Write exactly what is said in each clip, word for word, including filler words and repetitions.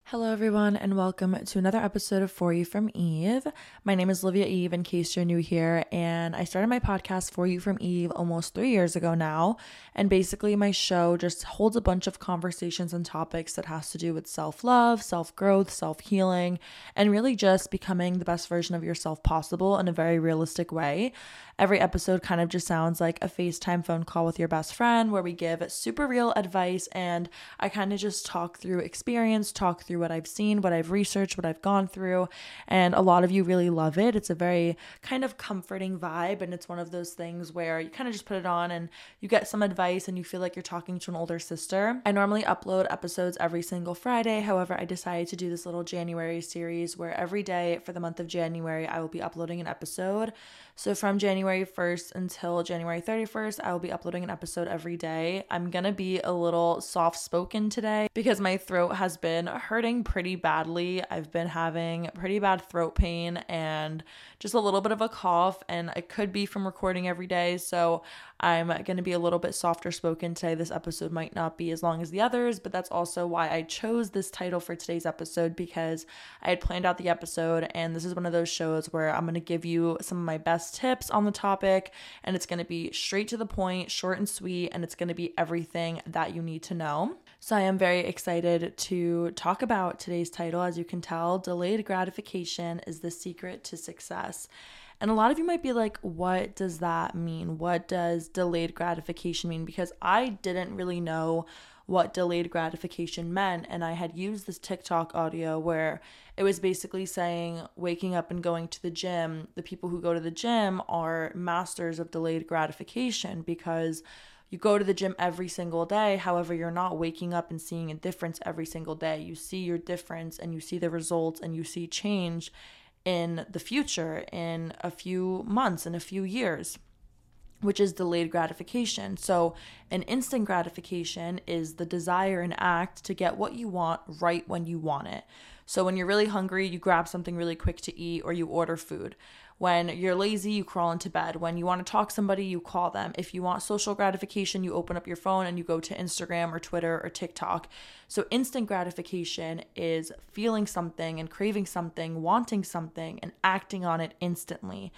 Hello everyone and welcome to another episode of For You from Eve. My name is Olivia Eve in case you're new here, and I started my podcast For You from Eve almost three years ago now. And basically my show just holds a bunch of conversations and topics that has to do with self-love, self-growth, self-healing, and really just becoming the best version of yourself possible in a very realistic way. Every episode kind of just sounds like a FaceTime phone call with your best friend where we give super real advice, and I kind of just talk through experience, talk through what I've seen, what I've researched, what I've gone through, and a lot of you really love it. It's a very kind of comforting vibe, and it's one of those things where you kind of just put it on and you get some advice and you feel like you're talking to an older sister. I normally upload episodes every single Friday. However, I decided to do this little January series where every day for the month of January, I will be uploading an episode. So from January first until January thirty-first, I will be uploading an episode every day. I'm gonna be a little soft-spoken today because my throat has been hurting pretty badly. I've been having pretty bad throat pain and just a little bit of a cough, and it could be from recording every day. So I'm going to be a little bit softer spoken today. This episode might not be as long as the others, but that's also why I chose this title for today's episode, because I had planned out the episode, and this is one of those shows where I'm going to give you some of my best tips on the topic, and it's going to be straight to the point, short and sweet, and it's going to be everything that you need to know. So I am very excited to talk about today's title. As you can tell, delayed gratification is the secret to success. And a lot of you might be like, what does that mean? What does delayed gratification mean? Because I didn't really know what delayed gratification meant. And I had used this TikTok audio where it was basically saying waking up and going to the gym, the people who go to the gym are masters of delayed gratification because you go to the gym every single day. However, you're not waking up and seeing a difference every single day. You see your difference and you see the results and you see change in the future, in a few months, in a few years, which is delayed gratification. So an instant gratification is the desire and act to get what you want right when you want it. So when you're really hungry, you grab something really quick to eat or you order food. When you're lazy, you crawl into bed. When you want to talk to somebody, you call them. If you want social gratification, you open up your phone and you go to Instagram or Twitter or TikTok. So instant gratification is feeling something and craving something, wanting something, and acting on it instantly.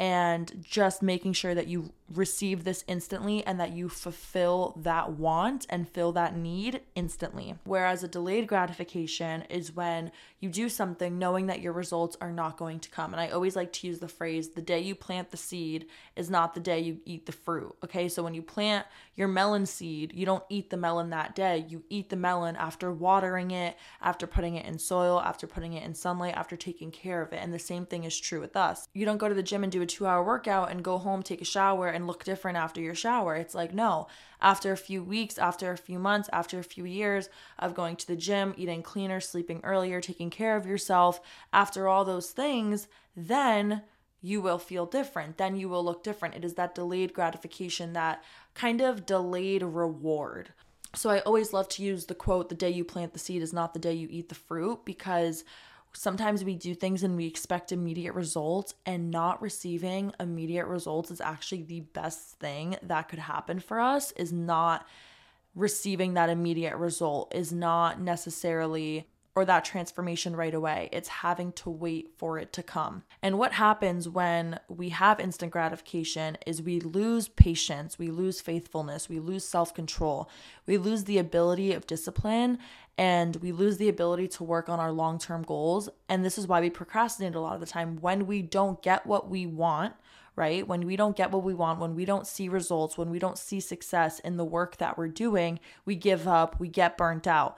And just making sure that you receive this instantly and that you fulfill that want and fill that need instantly. Whereas a delayed gratification is when you do something knowing that your results are not going to come. And I always like to use the phrase, the day you plant the seed is not the day you eat the fruit. Okay, so when you plant your melon seed, you don't eat the melon that day. You eat the melon after watering it, after putting it in soil, after putting it in sunlight, after taking care of it. And the same thing is true with us. You don't go to the gym and do a two hour workout and go home, take a shower, and look different after your shower. It's like, no, after a few weeks, after a few months, after a few years of going to the gym, eating cleaner, sleeping earlier, taking care of yourself, after all those things, then you will feel different. Then you will look different. It is that delayed gratification, that kind of delayed reward. So I always love to use the quote, the day you plant the seed is not the day you eat the fruit, because sometimes we do things and we expect immediate results, and not receiving immediate results is actually the best thing that could happen for us. Is not receiving that immediate result, is not necessarily, or that transformation right away. It's having to wait for it to come. And what happens when we have instant gratification is we lose patience, we lose faithfulness, we lose self-control, we lose the ability of discipline, and we lose the ability to work on our long-term goals. And this is why we procrastinate a lot of the time when we don't get what we want, right? When we don't get what we want, when we don't see results, when we don't see success in the work that we're doing, we give up, we get burnt out.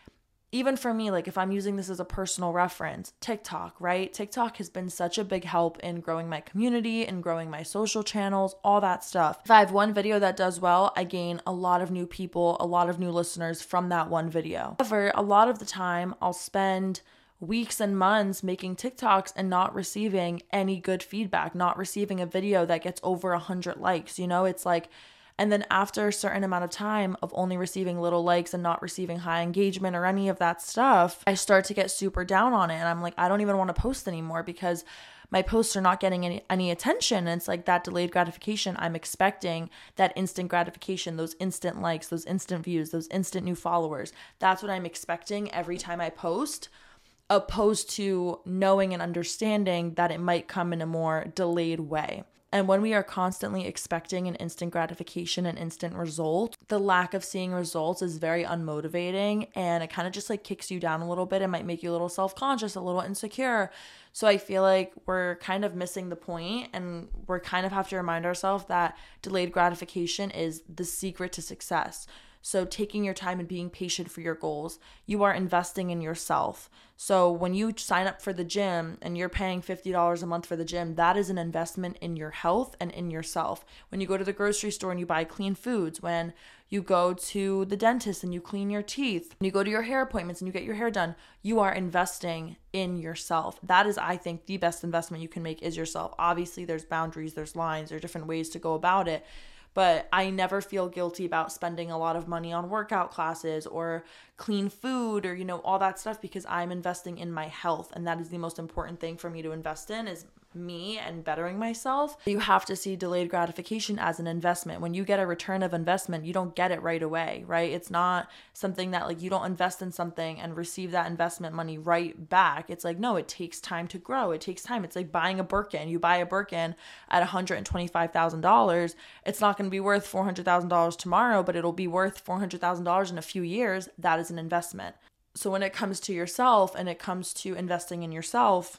Even for me, like if I'm using this as a personal reference, TikTok, right? TikTok has been such a big help in growing my community and growing my social channels, all that stuff. If I have one video that does well, I gain a lot of new people, a lot of new listeners from that one video. However, a lot of the time I'll spend weeks and months making TikToks and not receiving any good feedback, not receiving a video that gets over a hundred likes. You know, it's like, and then after a certain amount of time of only receiving little likes and not receiving high engagement or any of that stuff, I start to get super down on it. And I'm like, I don't even want to post anymore, because my posts are not getting any, any attention. And it's like that delayed gratification. I'm expecting that instant gratification, those instant likes, those instant views, those instant new followers. That's what I'm expecting every time I post, opposed to knowing and understanding that it might come in a more delayed way. And when we are constantly expecting an instant gratification and instant result, the lack of seeing results is very unmotivating, and it kind of just like kicks you down a little bit. It might make you a little self-conscious, a little insecure. So I feel like we're kind of missing the point, and we're kind of have to remind ourselves that delayed gratification is the secret to success. So taking your time and being patient for your goals, you are investing in yourself. So when you sign up for the gym and you're paying fifty dollars a month for the gym, that is an investment in your health and in yourself. When you go to the grocery store and you buy clean foods, when you go to the dentist and you clean your teeth, when you go to your hair appointments and you get your hair done, you are investing in yourself. That is, I think, the best investment you can make is yourself. Obviously, there's boundaries, there's lines, there are different ways to go about it. But I never feel guilty about spending a lot of money on workout classes or clean food or, you know, all that stuff, because I'm investing in my health. And that is the most important thing for me to invest in, is me and bettering myself. You have to see delayed gratification as an investment. When you get a return of investment, you don't get it right away, right? It's not something that like you don't invest in something and receive that investment money right back. It's like, no, it takes time to grow. It takes time. It's like buying a Birkin. You buy a Birkin at one hundred twenty-five thousand dollars. It's not going to be worth four hundred thousand dollars tomorrow, but it'll be worth four hundred thousand dollars in a few years. That is an investment. So when it comes to yourself and it comes to investing in yourself,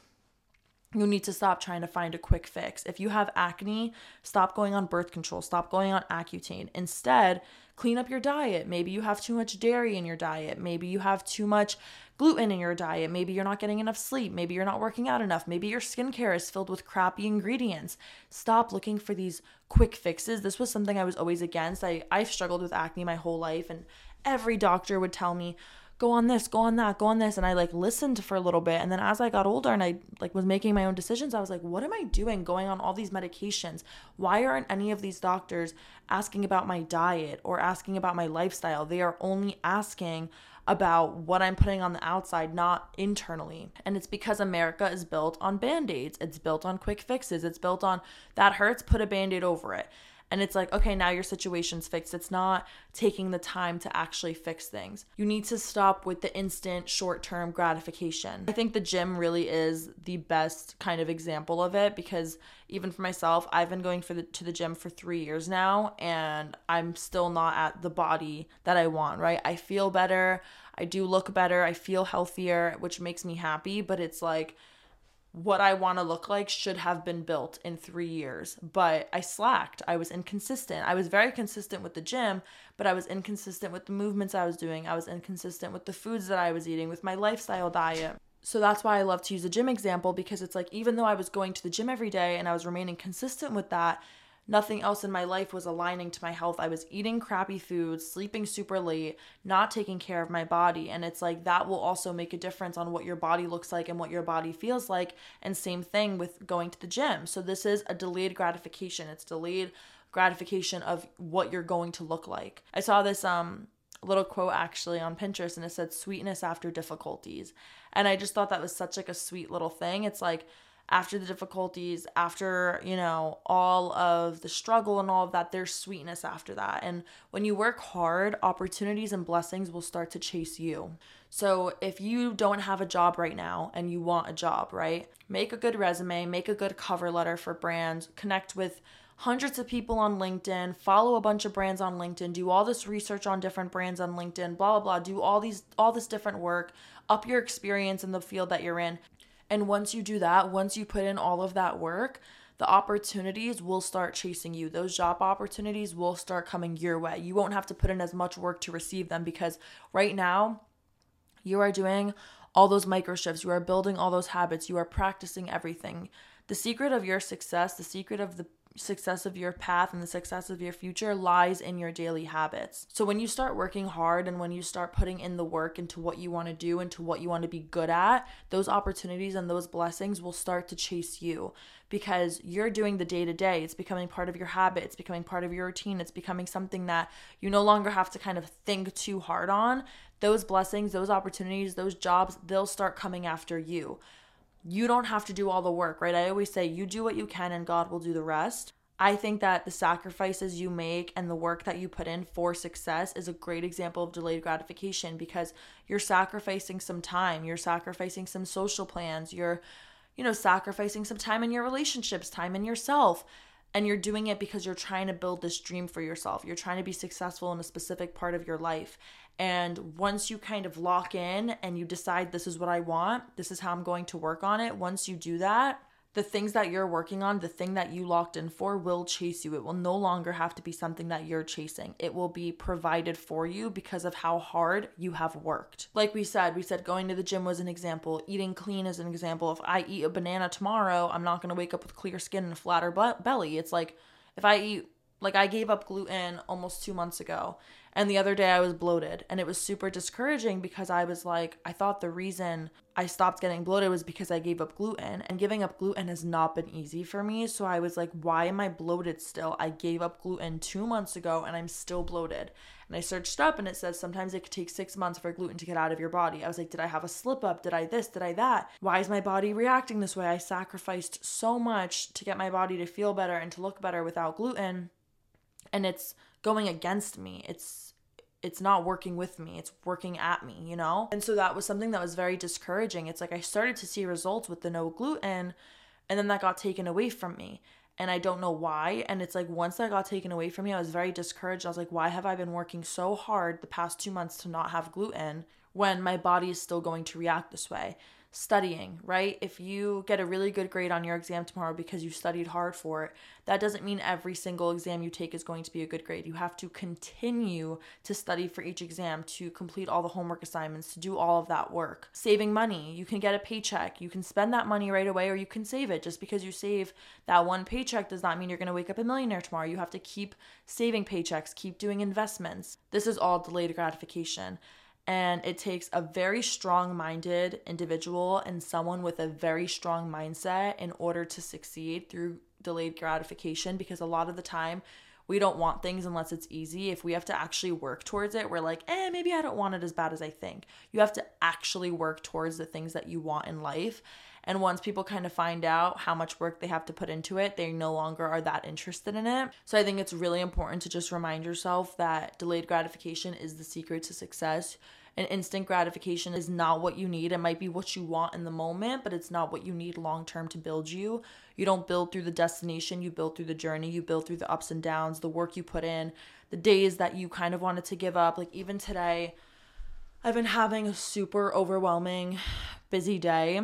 you need to stop trying to find a quick fix. If you have acne, stop going on birth control. Stop going on Accutane. Instead, clean up your diet. Maybe you have too much dairy in your diet. Maybe you have too much gluten in your diet. Maybe you're not getting enough sleep. Maybe you're not working out enough. Maybe your skincare is filled with crappy ingredients. Stop looking for these quick fixes. This was something I was always against. I, I've struggled with acne my whole life, and every doctor would tell me, go on this, go on that, go on this. And I like listened for a little bit. And then as I got older and I like was making my own decisions, I was like, what am I doing going on all these medications? Why aren't any of these doctors asking about my diet or asking about my lifestyle? They are only asking about what I'm putting on the outside, not internally. And it's because America is built on Band-Aids. It's built on quick fixes. It's built on that hurts, put a Band-Aid over it. And it's like, okay, now your situation's fixed. It's not taking the time to actually fix things. You need to stop with the instant short-term gratification. I think the gym really is the best kind of example of it, because even for myself, I've been going for the, to the gym for three years now, and I'm still not at the body that I want, right? I feel better. I do look better. I feel healthier, which makes me happy, but it's like, what I want to look like should have been built in three years, but I slacked. I was inconsistent. I was very consistent with the gym, but I was inconsistent with the movements I was doing. I was inconsistent with the foods that I was eating, with my lifestyle diet. So that's why I love to use the gym example, because it's like, even though I was going to the gym every day and I was remaining consistent with that, nothing else in my life was aligning to my health. I was eating crappy foods, sleeping super late, not taking care of my body. And it's like, that will also make a difference on what your body looks like and what your body feels like. And same thing with going to the gym. So this is a delayed gratification. It's delayed gratification of what you're going to look like. I saw this um little quote actually on Pinterest, and it said sweetness after difficulties. And I just thought that was such like a sweet little thing. It's like, after the difficulties, after, you know, all of the struggle and all of that, there's sweetness after that. And when you work hard, opportunities and blessings will start to chase you. So if you don't have a job right now and you want a job, right? Make a good resume, make a good cover letter for brands, connect with hundreds of people on LinkedIn, follow a bunch of brands on LinkedIn, do all this research on different brands on LinkedIn, blah, blah, blah, do all these, all this different work, up your experience in the field that you're in. And once you do that, once you put in all of that work, the opportunities will start chasing you. Those job opportunities will start coming your way. You won't have to put in as much work to receive them, because right now you are doing all those micro shifts. You are building all those habits. You are practicing everything. The secret of your success, the secret of the success of your path and the success of your future lies in your daily habits. So when you start working hard and when you start putting in the work into what you want to do, into what you want to be good at, those opportunities and those blessings will start to chase you, because you're doing the day-to-day. It's becoming part of your habit. It's becoming part of your routine. It's becoming something that you no longer have to kind of think too hard on. Those blessings, those opportunities, those jobs, they'll start coming after you. you don't have to do all the work, right? I always say you do what you can and God will do the rest. I think that the sacrifices you make and the work that you put in for success is a great example of delayed gratification, because you're sacrificing some time, you're sacrificing some social plans, you're, you know, sacrificing some time in your relationships, time in yourself, and you're doing it because you're trying to build this dream for yourself. You're trying to be successful in a specific part of your life. And once you kind of lock in and you decide, this is what I want, this is how I'm going to work on it, once you do that, the things that you're working on, the thing that you locked in for will chase you. It will no longer have to be something that you're chasing. It will be provided for you because of how hard you have worked. Like we said, we said going to the gym was an example. Eating clean is an example. If I eat a banana tomorrow, I'm not going to wake up with clear skin and a flatter belly. It's like if I eat, like I gave up gluten almost two months ago. And the other day I was bloated, and it was super discouraging because I was like, I thought the reason I stopped getting bloated was because I gave up gluten, and giving up gluten has not been easy for me. So I was like, why am I bloated still? I gave up gluten two months ago and I'm still bloated. And I searched up and it says sometimes it could take six months for gluten to get out of your body. I was like, did I have a slip up? Did I this? Did I that? Why is my body reacting this way? I sacrificed so much to get my body to feel better and to look better without gluten, and it's going against me. It's it's not working with me. It's working at me, you know? And so that was something that was very discouraging. It's like I started to see results with the no gluten, and then that got taken away from me. And I don't know why. And it's like once that got taken away from me, I was very discouraged. I was like, why have I been working so hard the past two months to not have gluten when my body is still going to react this way? Studying, right? If you get a really good grade on your exam tomorrow because you studied hard for it, that doesn't mean every single exam you take is going to be a good grade. You have to continue to study for each exam, to complete all the homework assignments, to do all of that work. Saving money. You can get a paycheck. You can spend that money right away, or you can save it. Just because you save that one paycheck does not mean you're going to wake up a millionaire tomorrow. You have to keep saving paychecks, keep doing investments. This is all delayed gratification. And it takes a very strong-minded individual and someone with a very strong mindset in order to succeed through delayed gratification, because a lot of the time we don't want things unless it's easy. If we have to actually work towards it, we're like, eh, maybe I don't want it as bad as I think. You have to actually work towards the things that you want in life. And once people kind of find out how much work they have to put into it, they no longer are that interested in it. So I think it's really important to just remind yourself that delayed gratification is the secret to success. And instant gratification is not what you need. It might be what you want in the moment, but it's not what you need long-term to build you. You don't build through the destination, you build through the journey, you build through the ups and downs, the work you put in, the days that you kind of wanted to give up. Like even today, I've been having a super overwhelming, busy day.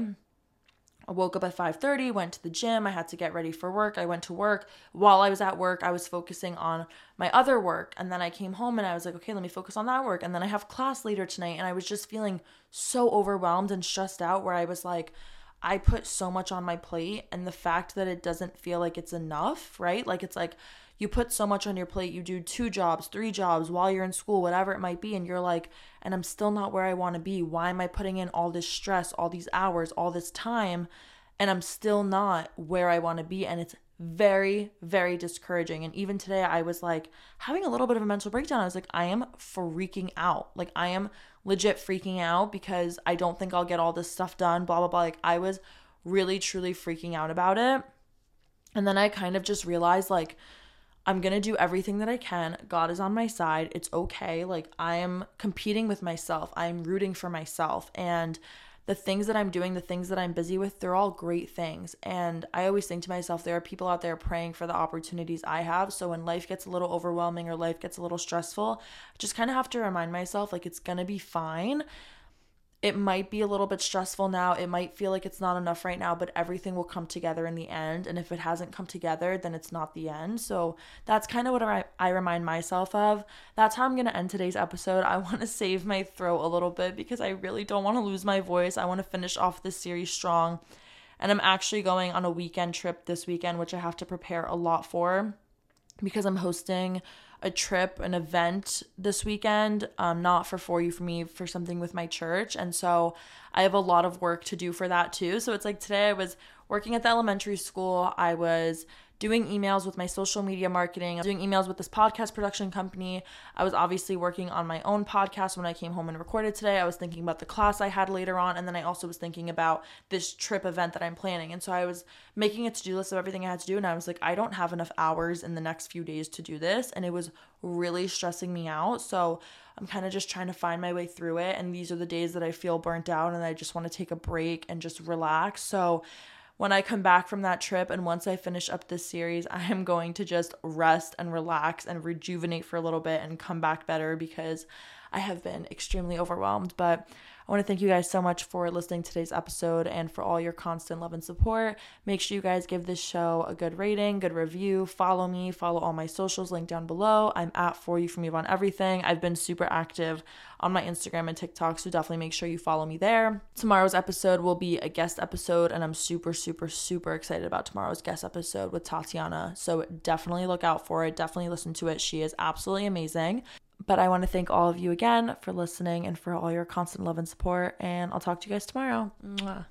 I woke up at five thirty, went to the gym. I had to get ready for work. I went to work. While I was at work, I was focusing on my other work. And then I came home and I was like, okay, let me focus on that work. And then I have class later tonight. And I was just feeling so overwhelmed and stressed out, where I was like, I put so much on my plate. And the fact that it doesn't feel like it's enough, right? Like it's like you put so much on your plate. You do two jobs, three jobs while you're in school, whatever it might be. And you're like, and I'm still not where I want to be. Why am I putting in all this stress, all these hours, all this time, and I'm still not where I want to be? And it's very, very discouraging. And even today I was like having a little bit of a mental breakdown. I was like, I am freaking out. Like I am legit freaking out because I don't think I'll get all this stuff done, blah, blah, blah. Like I was really, truly freaking out about it. And then I kind of just realized like, I'm going to do everything that I can. God is on my side. It's okay. Like I am competing with myself. I'm rooting for myself. And the things that I'm doing, the things that I'm busy with, they're all great things. And I always think to myself, there are people out there praying for the opportunities I have. So when life gets a little overwhelming or life gets a little stressful, I just kind of have to remind myself like it's going to be fine. It might be a little bit stressful now. It might feel like it's not enough right now, but everything will come together in the end. And if it hasn't come together, then it's not the end. So that's kind of what I, I remind myself of. That's how I'm going to end today's episode. I want to save my throat a little bit because I really don't want to lose my voice. I want to finish off this series strong. And I'm actually going on a weekend trip this weekend, which I have to prepare a lot for because I'm hosting a trip, an event this weekend, um, not for For You For Me, for something with my church. And so I have a lot of work to do for that too. So it's like today I was working at the elementary school. I was doing emails with my social media marketing, doing emails with this podcast production company. I was obviously working on my own podcast when I came home and recorded today. I was thinking about the class I had later on, and then I also was thinking about this trip event that I'm planning. And so I was making a to-do list of everything I had to do, and I was like, I don't have enough hours in the next few days to do this, and it was really stressing me out. So I'm kind of just trying to find my way through it, and these are the days that I feel burnt out and I just want to take a break and just relax. So when I come back from that trip and once I finish up this series, I am going to just rest and relax and rejuvenate for a little bit and come back better, because I have been extremely overwhelmed. But I want to thank you guys so much for listening to today's episode and for all your constant love and support. Make sure you guys give this show a good rating, good review, follow me, follow all my socials linked down below. I'm at For You From Eve on everything. I've been super active on my Instagram and TikTok, so definitely make sure you follow me there. Tomorrow's episode will be a guest episode, and I'm super, super, super excited about tomorrow's guest episode with Tatiana. So definitely look out for it. Definitely listen to it. She is absolutely amazing. But I want to thank all of you again for listening and for all your constant love and support. And I'll talk to you guys tomorrow. Mwah.